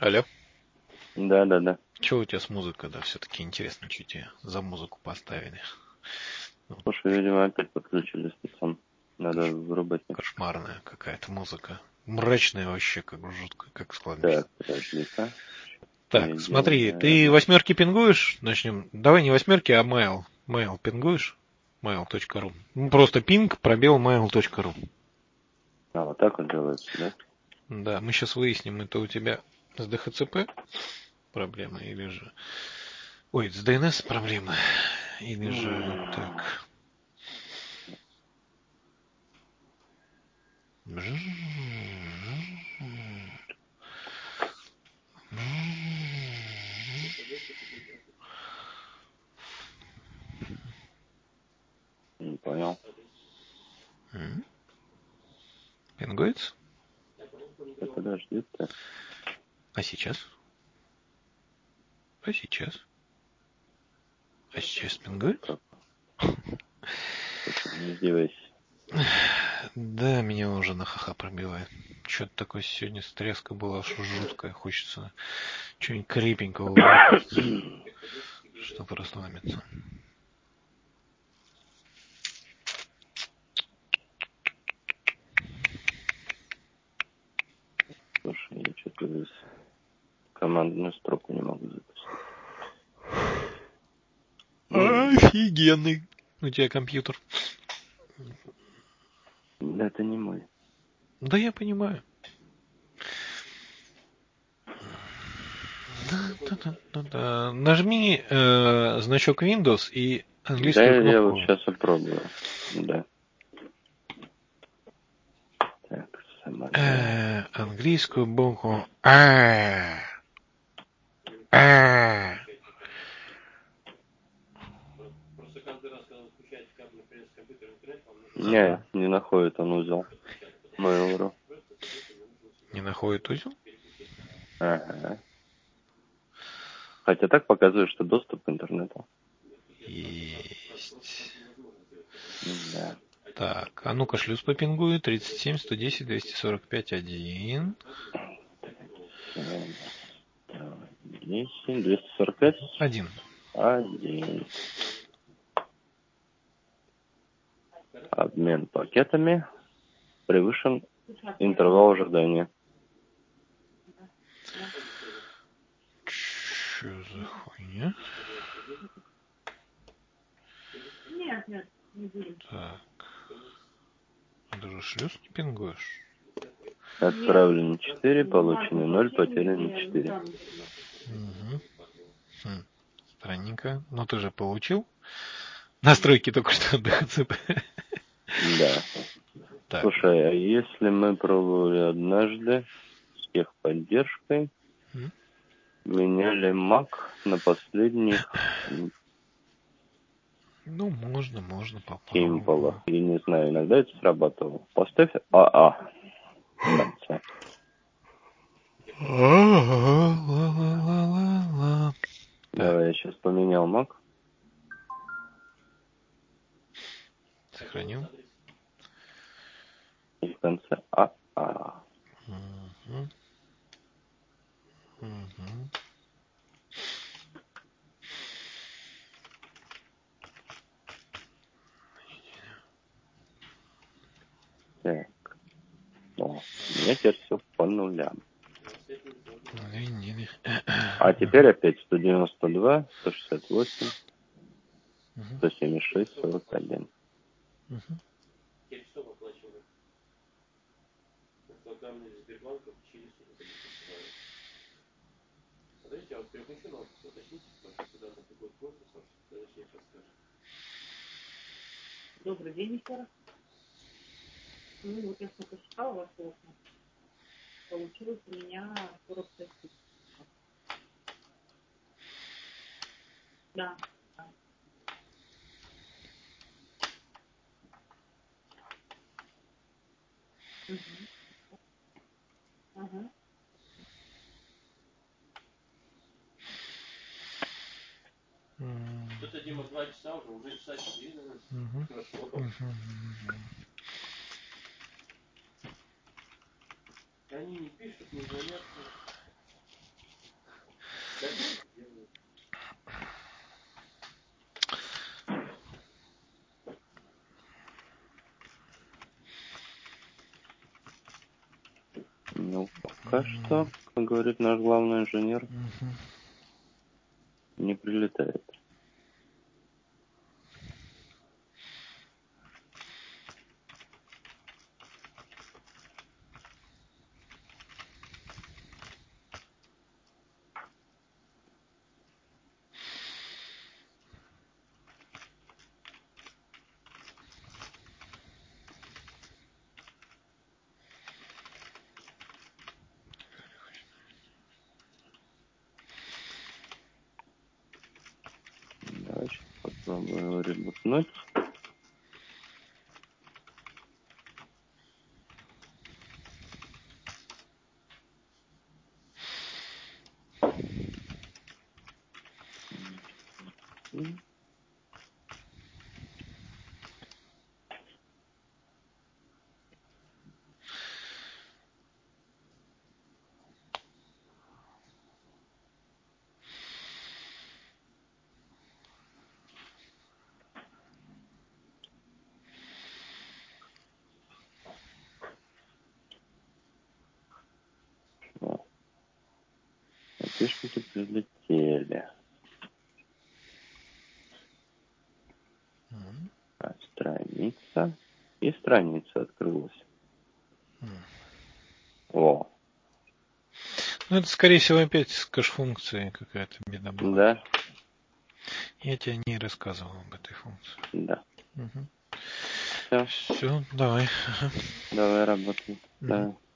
Алло. Да. Че у тебя с музыкой, да? Все-таки интересно, что тебе за музыку поставили. Слушай, видимо, опять подключили спецом. Надо вырубать. Кошмарная какая-то музыка. Мрачная вообще, как жутко, как складно. Так, подожди-ка. Так, смотри, ты восьмерки пингуешь? Начнем. Давай не восьмерки, а mail. Mail пингуешь? Mail.ru. Ну, просто пинг, пробел mail.ru. А, вот так вот делается, да? Да, мы сейчас выясним, это у тебя с DHCP проблема или же... Ой, с DNS проблема. Или же так... Не понял. Пингуется? Да подожди ты. А сейчас? А сейчас? А сейчас пингует? Слушай, не издевайся. Да, меня уже на ха-ха пробивает. Что-то такое сегодня стряска была жуткая. Хочется чего-нибудь крепенького, чтобы расслабиться. Слушай, я что-то здесь командную строку не могу записать. Офигенный у тебя компьютер. Это не мой. Да, я понимаю. Нажми значок Windows и английскую Да, я кнопку. вот сейчас попробую. Да. Так, самолет. Английскую букву Не находит он узел. Mail.ru. Не находит узел? Ага. Хотя так показывает, что доступ к интернету. Есть. Да. Так, а ну-ка шлюз попингую. 37, 110, 245, 1. 10, 245. 1. 1. Обмен пакетами превышен интервал ожидания. Что за хуйня? Так. Это же шлюз не пингуешь. Отправлено 4, получено 0, потеряно 4. Угу. Странненько. Но ты же получил настройки только что DHCP. Да. Так. Слушай, а если мы пробовали однажды с техподдержкой, меняли Mac на последних Ну, можно попробовать. символах. Я не знаю, иногда это срабатывало. Поставь АА в конце. Давай, я сейчас поменял Mac. Сохранил. И в конце АА. Так. О, у меня теперь все по нулям. А теперь опять 192, 168, 176, 41. Добрый день еще раз. Ну вот я сколько читала ваши окна. Получилось у меня 45 тысяч. Да. Ага. Что-то, Дима, 2 часа уже часа 4. Они не пишут, не звонят. Ну, пока что, как говорит наш главный инженер, не прилетает. Давайте попробую ребутнуть. Подписчики прилетели. Страница. И страница открылась. О. Ну, это, скорее всего, опять с кэш-функцией какая-то беда была. Да? Я тебе не рассказывал об этой функции. Да. Угу. Все. Все, давай. Давай работай. Да.